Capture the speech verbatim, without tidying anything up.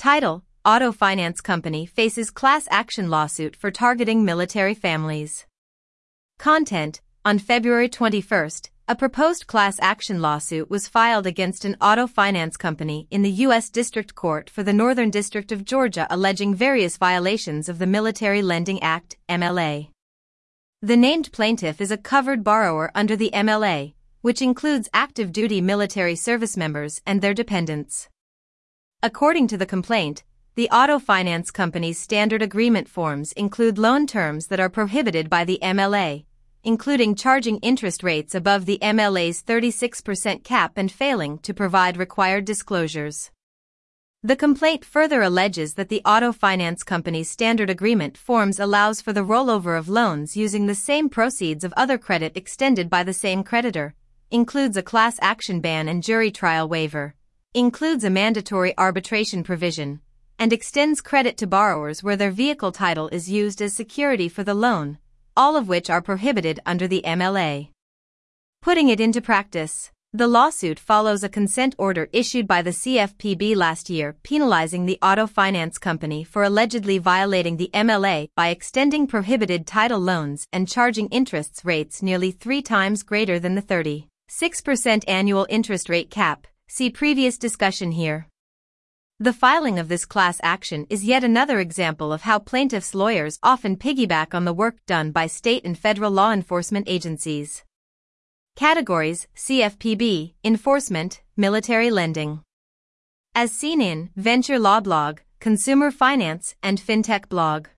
Title: Auto Finance Company faces class action lawsuit for targeting military families. Content: On February twenty-first, a proposed class action lawsuit was filed against an auto finance company in the U S District Court for the Northern District of Georgia alleging various violations of the Military Lending Act, M L A. The named plaintiff is a covered borrower under the M L A, which includes active duty military service members and their dependents. According to the complaint, the auto finance company's standard agreement forms include loan terms that are prohibited by the M L A, including charging interest rates above the M L A's thirty-six percent cap and failing to provide required disclosures. The complaint further alleges that the auto finance company's standard agreement forms allows for the rollover of loans using the same proceeds of other credit extended by the same creditor, includes a class action ban and jury trial waiver, includes a mandatory arbitration provision, and extends credit to borrowers where their vehicle title is used as security for the loan, all of which are prohibited under the M L A. Putting it into practice, the lawsuit follows a consent order issued by the C F P B last year penalizing the auto finance company for allegedly violating the M L A by extending prohibited title loans and charging interest rates nearly three times greater than the thirty-six percent annual interest rate cap. See previous discussion here. The filing of this class action is yet another example of how plaintiffs' lawyers often piggyback on the work done by state and federal law enforcement agencies. Categories: C F P B, Enforcement, Military Lending. As seen in Venture Law Blog, Consumer Finance, and FinTech Blog.